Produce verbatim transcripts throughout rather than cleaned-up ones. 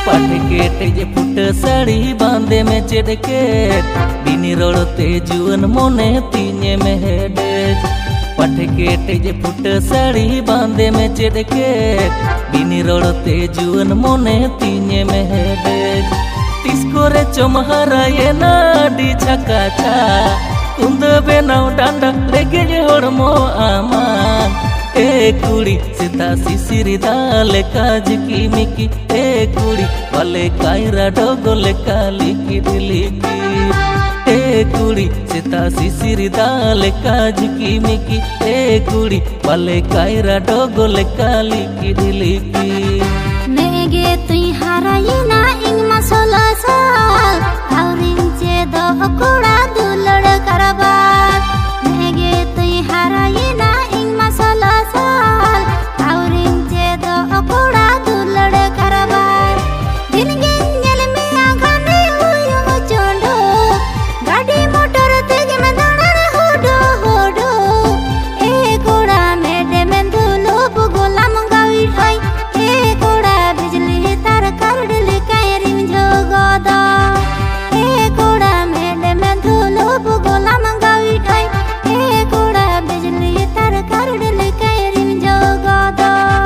पाटकेट जे foot sari बांधे में चेडकेट बिनी रोड़ते Juan मोने तीने में हेडेज पाटकेट जे फुट साड़ी बांधे में चेडकेट बिनी रोड़ते जुअन मोने तीने में हेडेज तिसकोरे चमहरा ये नाडी छका छा कुंद बेनाव डांडा लेके जे होड़मो आमान ए कुड़ी सीता सिसिरी दाले काज की मिकी ए कुड़ी वाले कायरा डोगोले काली की दिलिकी ए कुड़ी सीता सिसिरी दाले काज की मिकी ए कुड़ी वाले कायरा डोगोले काली की दिलिकी नेगे तुई हाराई ना इंग मसोला साल हाउरिंग चे दो कुड़ा दुलड़ करबार नेगे तुई हाराई ना इंग मसोला साल हाउरिंग चे दो कुड़ा दुलड़ करबार दिन गेंजल में आगाने हुयो चोंडो गाड़ी मोटर तेज में दौड़े होडो होडो ए कुड़ा मेडे में धुलो बुगोला मंगावी ठाई ए कुड़ा बिजली तार करडले कायरिम जोगोदा ए कुड़ा मेडे में धुलो बुगोला मंगावी ठाई ए कुड़ा बिजली तार करडले कायरिम जोगोदा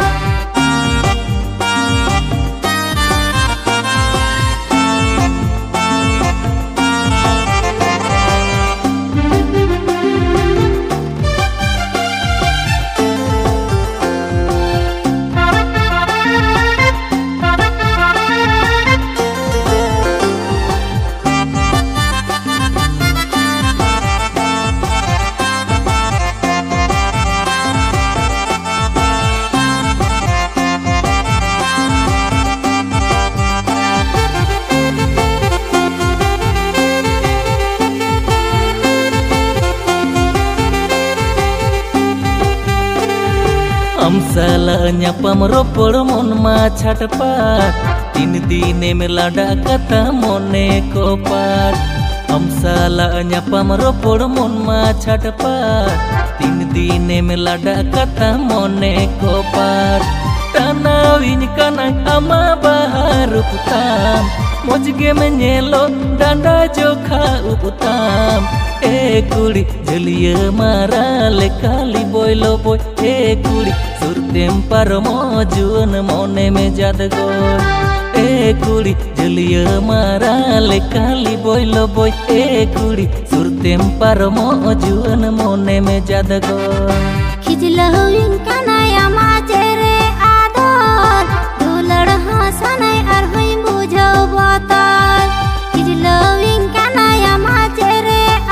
साला nyapam ropor mon ma छटपट तीन दिने में लाडा कथा मोने को पाट हम साला nyapam ropor mon ma छटपट तीन दिने में लाडा कथा मोने को पाट tanawin kana ama bahar uputam mojge में nyelo danda jokha uputam ए कुड़ी जलिया मारा ले काली बोलो बोय ए कुड़ी सुरतेम पर मौजून मोने में जादगो ए कुड़ी जलिया मारा ले काली बोलो बोय ए कुड़ी सुरतेम पर मौजून मोने में जादगो खिजलो इनका नया माचेरे आदर दुलड़ हंसने और हुई बुझो बतार खिजलो इनका नया माचेरे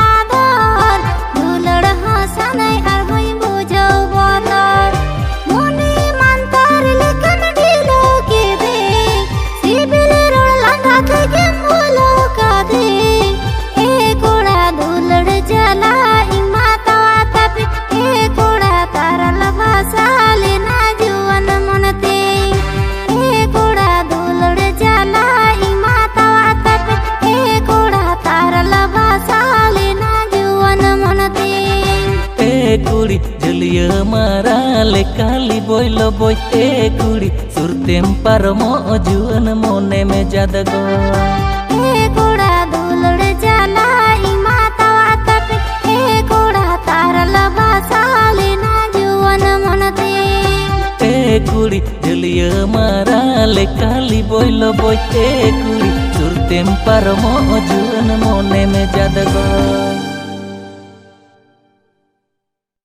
कुड़ी जलिया मारा ले काली बोलो बोय ए कुड़ी सुरतेम पर मौजून मोने में जादगो ए कुड़ा दुलड़ जाला ई माता वातप ए कुड़ा तारा लबा साले ना जुवन मनते ए कुड़ी जलिया मारा ले काली बोलो बोय ए कुड़ी सुरतेम पर मौजून मोने में जादगो।